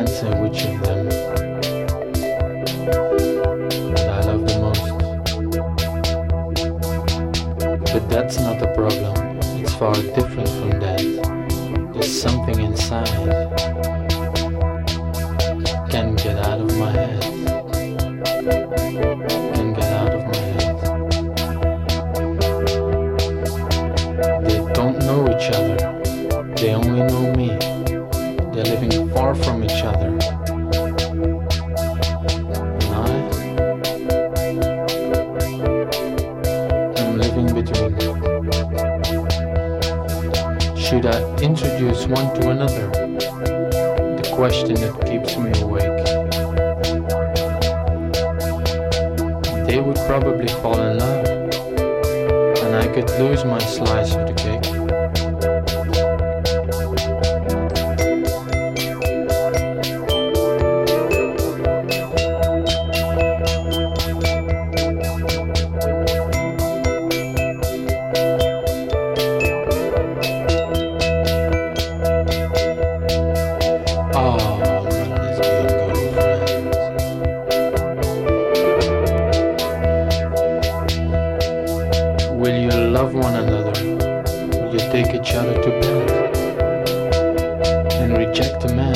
answer which of them that I love the most. But that's not the problem. It's far different from that. There's something inside. Can't get out of my head. Can't get out of my head. They don't know each other. They only know me. They're living far from each other. And I'm living between. Should I introduce one to another? The question that keeps me awake. They would probably fall in love, and I could lose my slice of the cake. Will you love one another? Will you take each other to bed and reject a man